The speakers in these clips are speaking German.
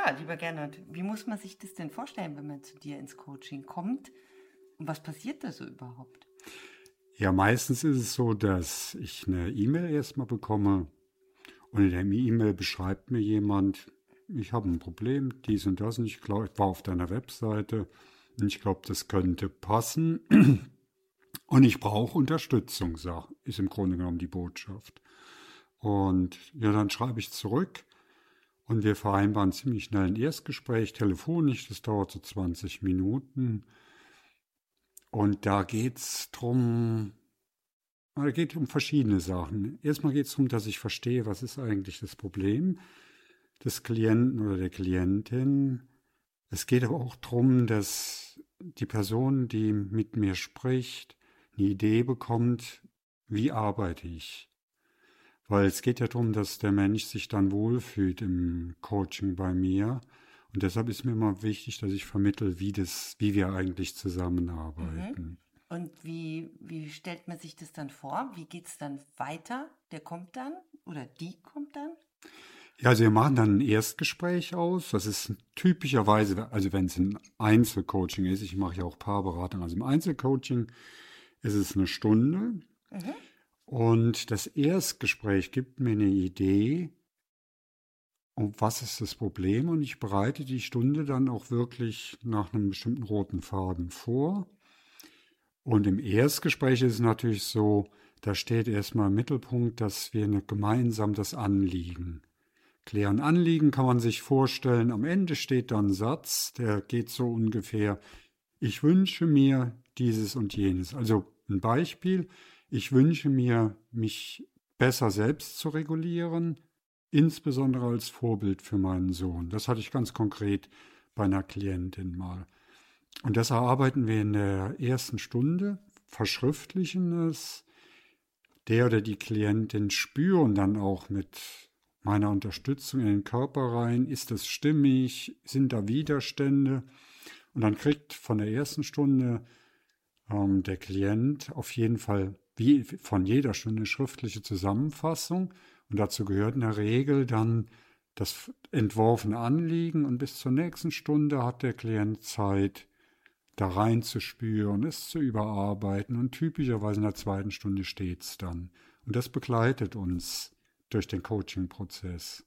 Ja, lieber Gernot, wie muss man sich das denn vorstellen, wenn man zu dir ins Coaching kommt? Und was passiert da so überhaupt? Ja, meistens ist es so, dass ich eine E-Mail erstmal bekomme und in der E-Mail beschreibt mir jemand, ich habe ein Problem, dies und das, und ich glaube, ich war auf deiner Webseite und ich glaube, das könnte passen und ich brauche Unterstützung, ist im Grunde genommen die Botschaft. Und ja, dann schreibe ich zurück und wir vereinbaren ziemlich schnell ein Erstgespräch, telefonisch, das dauert so 20 Minuten. Und da geht's um verschiedene Sachen. Erstmal geht es darum, dass ich verstehe, was ist eigentlich das Problem des Klienten oder der Klientin. Es geht aber auch darum, dass die Person, die mit mir spricht, eine Idee bekommt, wie arbeite ich. Weil es geht ja darum, dass der Mensch sich dann wohlfühlt im Coaching bei mir. Und deshalb ist mir immer wichtig, dass ich vermittle, wie wir eigentlich zusammenarbeiten. Und wie stellt man sich das dann vor? Wie geht es dann weiter? Der kommt dann oder die kommt dann? Ja, also wir machen dann ein Erstgespräch aus. Das ist typischerweise, also wenn es ein Einzelcoaching ist, ich mache ja auch Paarberatungen, also im Einzelcoaching ist es eine Stunde. Und das Erstgespräch gibt mir eine Idee, um was ist das Problem, und ich bereite die Stunde dann auch wirklich nach einem bestimmten roten Faden vor. Und im Erstgespräch ist es natürlich so, da steht erstmal im Mittelpunkt, dass wir gemeinsam das Anliegen klären. Anliegen kann man sich vorstellen, am Ende steht dann ein Satz, der geht so ungefähr: Ich wünsche mir dieses und jenes. Also ein Beispiel: Ich wünsche mir, mich besser selbst zu regulieren, insbesondere als Vorbild für meinen Sohn. Das hatte ich ganz konkret bei einer Klientin mal. Und das erarbeiten wir in der ersten Stunde, verschriftlichen es. Der oder die Klientin spüren dann auch mit meiner Unterstützung in den Körper rein, ist das stimmig, sind da Widerstände? Und dann kriegt von der ersten Stunde der Klient auf jeden Fall wie von jeder Stunde eine schriftliche Zusammenfassung. Und dazu gehört in der Regel dann das entworfene Anliegen. Und bis zur nächsten Stunde hat der Klient Zeit, da reinzuspüren, es zu überarbeiten. Und typischerweise in der zweiten Stunde steht es dann. Und das begleitet uns durch den Coaching-Prozess.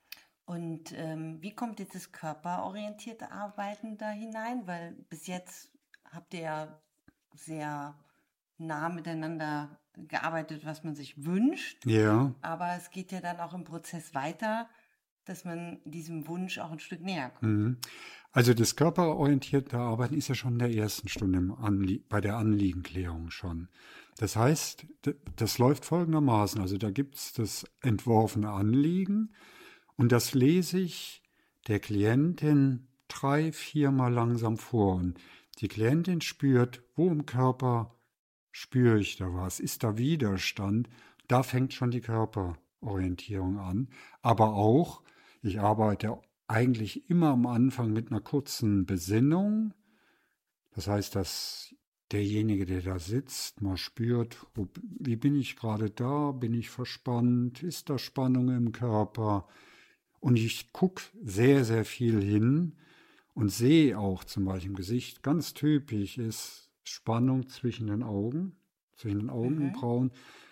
Und wie kommt jetzt das körperorientierte Arbeiten da hinein? Weil bis jetzt habt ihr ja sehr nah miteinander gearbeitet, was man sich wünscht. Ja. Aber es geht ja dann auch im Prozess weiter, dass man diesem Wunsch auch ein Stück näher kommt. Mhm. Also das körperorientierte Arbeiten ist ja schon in der ersten Stunde bei der Anliegenklärung schon. Das heißt, das läuft folgendermaßen. Also da gibt es das entworfene Anliegen und das lese ich der Klientin 3-4 Mal langsam vor. Und die Klientin spürt, wo im Körper spüre ich da was? Ist da Widerstand? Da fängt schon die Körperorientierung an. Aber auch, ich arbeite eigentlich immer am Anfang mit einer kurzen Besinnung. Das heißt, dass derjenige, der da sitzt, mal spürt, wie bin ich gerade da? Bin ich verspannt? Ist da Spannung im Körper? Und ich gucke sehr, sehr viel hin und sehe auch zum Beispiel im Gesicht, ganz typisch ist Spannung zwischen den Augenbrauen.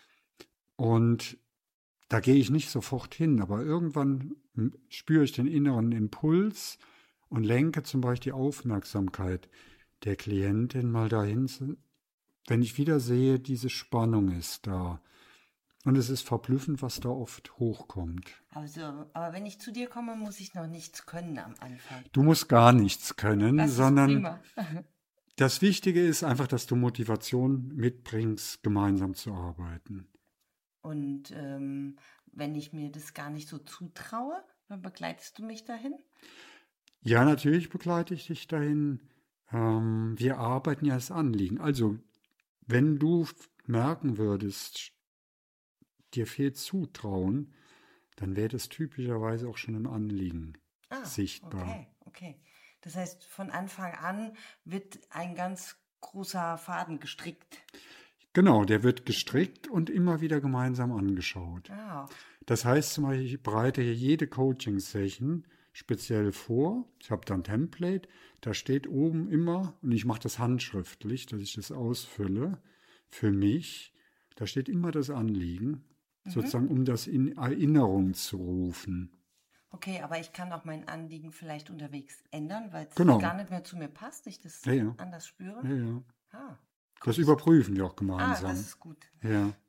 Und da gehe ich nicht sofort hin, aber irgendwann spüre ich den inneren Impuls und lenke zum Beispiel die Aufmerksamkeit der Klientin mal dahin, wenn ich wieder sehe, diese Spannung ist da. Und es ist verblüffend, was da oft hochkommt. Also, aber wenn ich zu dir komme, muss ich noch nichts können am Anfang. Du musst gar nichts können, Das ist sondern prima. das Wichtige ist einfach, dass du Motivation mitbringst, gemeinsam zu arbeiten. Und wenn ich mir das gar nicht so zutraue, dann begleitest du mich dahin? Ja, natürlich begleite ich dich dahin. Wir arbeiten ja als Anliegen. Also, wenn du merken würdest, dir fehlt Zutrauen, dann wäre das typischerweise auch schon im Anliegen sichtbar. Okay. Das heißt, von Anfang an wird ein ganz großer Faden gestrickt. Genau, der wird gestrickt und immer wieder gemeinsam angeschaut. Ah. Das heißt zum Beispiel, ich bereite hier jede Coaching-Session speziell vor. Ich habe dann ein Template, da steht oben immer, und ich mache das handschriftlich, dass ich das ausfülle, für mich, da steht immer das Anliegen, sozusagen um das in Erinnerung zu rufen. Okay, aber ich kann auch mein Anliegen vielleicht unterwegs ändern, weil es Genau. gar nicht mehr zu mir passt, ich das Ja. anders spüre. Ja, ja. Ah, Das überprüfen wir auch ah, gemeinsam. das ist gut. Ja.